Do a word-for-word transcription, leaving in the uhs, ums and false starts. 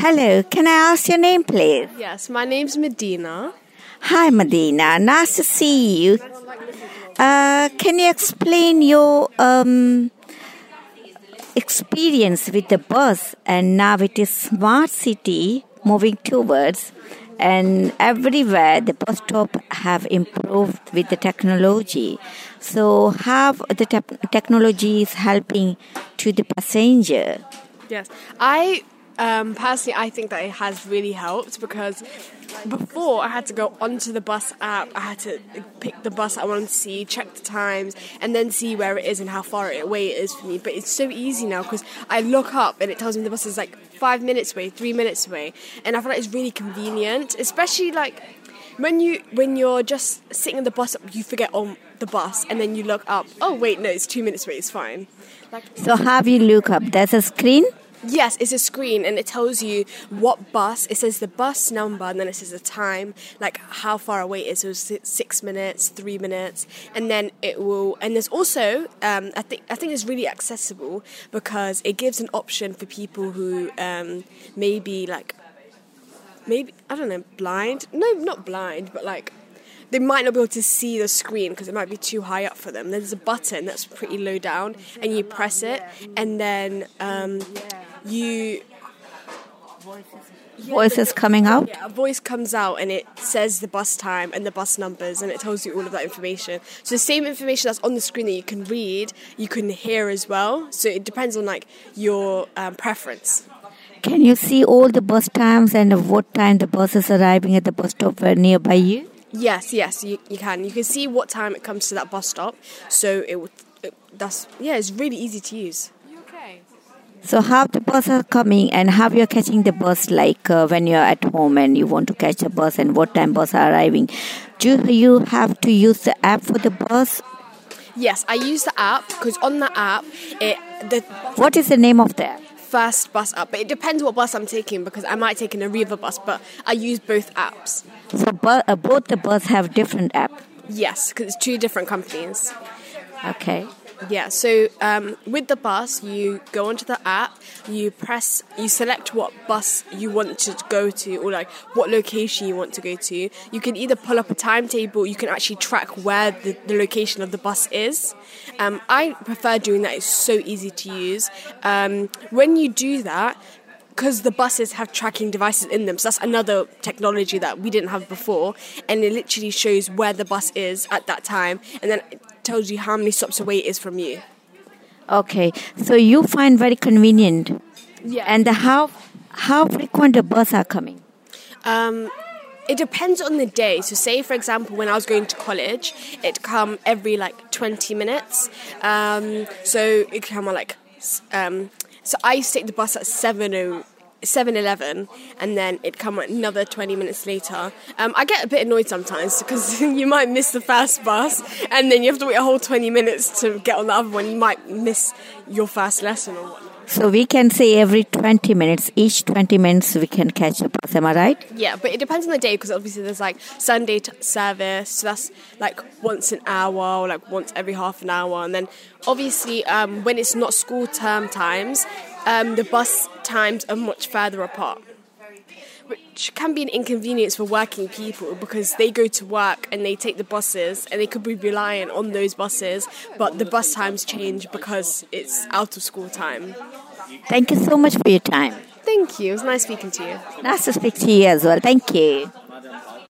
Hello, can I ask your name, please? Yes, my name's Medina. Hi, Medina. Nice to see you. Uh, can you explain your um, experience with the bus? And now it is smart city moving towards, and everywhere the bus stop have improved with the technology. So how the te- technology is helping to the passenger? Yes, I um, personally I think that it has really helped because before I had to go onto the bus app, I had to pick the bus I wanted to see, check the times, and then see where it is and how far away it is from me. But it's so easy now because I look up and it tells me the bus is like five minutes away, three minutes away, and I feel like it's really convenient, especially like when you when you're just sitting in the bus, you forget on the bus, and then you look up. Oh wait, no, it's two minutes away. It's fine. Like, so how you look up? There's a screen. Yes, it's a screen and it tells you what bus. It says the bus number and then it says the time, like how far away it is. So it's six minutes, three minutes, and then it will. And there's also, um, I think, I think it's really accessible because it gives an option for people who um, maybe like, maybe I don't know, blind. No, not blind, but like they might not be able to see the screen because it might be too high up for them. There's a button that's pretty low down, and you press it, and then um, you voices coming out. Yeah, a voice comes out and it says the bus time and the bus numbers, and it tells you all of that information. So the same information that's on the screen that you can read, you can hear as well. So it depends on like your um, preference. Can you see all the bus times and what time the bus is arriving at the bus stop nearby you? Yes, yes, you, you can. You can see what time it comes to that bus stop. So it would. It, that's yeah. It's really easy to use. Okay. So how the bus are coming and how you're catching the bus, like uh, when you're at home and you want to catch a bus and what time bus are arriving? Do you have to use the app for the bus? Yes, I use the app because on the app, it the what is the name of the app? First bus app, but it depends what bus I'm taking because I might take an Arriva bus, but I use both apps. So bu- uh, both the bus have different app? Yes, because it's two different companies. Okay. Yeah, so um, with the bus, you go onto the app, you press, you select what bus you want to go to or like what location you want to go to. You can either pull up a timetable, you can actually track where the, the location of the bus is. Um, I prefer doing that, it's so easy to use. Um, when you do that, because the buses have tracking devices in them, so that's another technology that we didn't have before, and it literally shows where the bus is at that time, and then it tells you how many stops away it is from you. Okay, so you find very convenient. Yeah. And the how how frequent the bus are coming? Um, it depends on the day. So say, for example, when I was going to college, it'd come every like twenty minutes. Um, so it come on like... Um, So I used to take the bus at seven eleven, and then it'd come another twenty minutes later. Um, I get a bit annoyed sometimes because you might miss the first bus, and then you have to wait a whole twenty minutes to get on the other one. You might miss your first lesson or whatnot. So we can say every twenty minutes, each twenty minutes we can catch a bus, am I right? Yeah, but it depends on the day because obviously there's like Sunday t- service, so that's like once an hour or like once every half an hour. And then obviously um, when it's not school term times, um, the bus times are much further apart, which can be an inconvenience for working people because they go to work and they take the buses and they could be reliant on those buses, but the bus times change because it's out of school time. Thank you so much for your time. Thank you. It was nice speaking to you. Nice to speak to you as well. Thank you.